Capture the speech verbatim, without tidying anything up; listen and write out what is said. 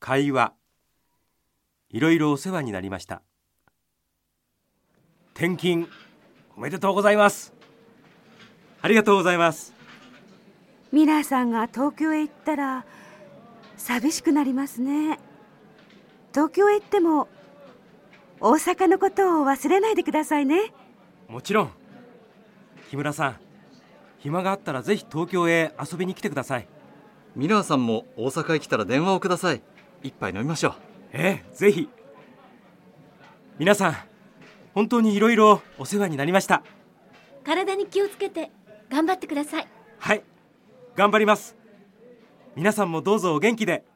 会話、いろいろお世話になりました。転勤おめでとうございます。ありがとうございます。 ミラーさんが東京へ行ったら寂しくなりますね。東京へ行っても大阪のことを忘れないでくださいね。 もちろん。木村さん、暇があったらぜひ東京へ遊びに来てください。 ミラーさんも大阪へ来たら電話をください。一杯飲みましょう。 ええ、ぜひ。皆さん、本当にいろいろお世話になりました。 体に気をつけて頑張ってください。 はい、頑張ります。皆さんもどうぞお元気で。